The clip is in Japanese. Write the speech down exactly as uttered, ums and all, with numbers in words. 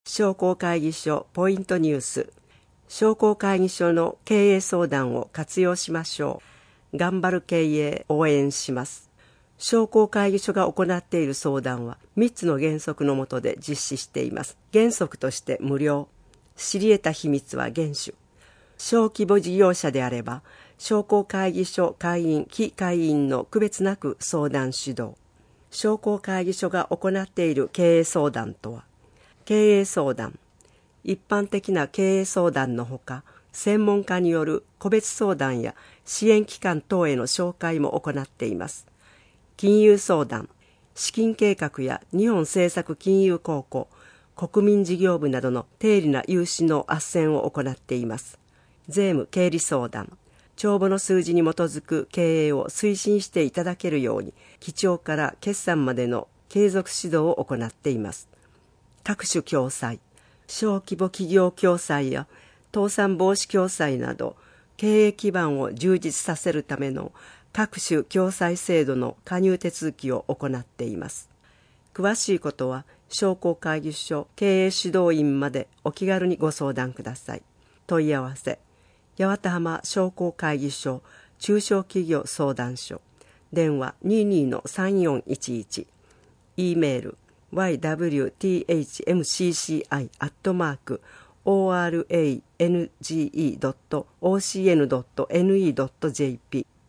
商工会議所ポイントニュース。商工会議所の経営相談を活用しましょう。頑張る経営応援します。商工会議所が行っている相談はみっつの原則の下で実施しています。原則として無料。知り得た秘密は厳守。小規模事業者であれば、商工会議所会員・非会員の区別なく相談指導。商工会議所が行っている経営相談とは、経営相談、一般的な経営相談のほか、専門家による個別相談や支援機関等への紹介も行っています。金融相談、資金計画や日本政策金融公庫、国民事業部などの低利な融資の斡旋を行っています。税務経理相談、帳簿の数字に基づく経営を推進していただけるように、基調から決算までの継続指導を行っています。各種共済、小規模企業共済や倒産防止共済など、経営基盤を充実させるための各種共済制度の加入手続きを行っています。詳しいことは、商工会議所経営指導員までお気軽にご相談ください。問い合わせ、八幡浜商工会議所中小企業相談所、電話 にじゅうにのさんよんいちいち、E メールワイダブリューティーエイチエムシーシーアイ アットマーク オーアールエーエヌジーイー ドット オーシーエヌ ドット エヌイー ドット ジェーピー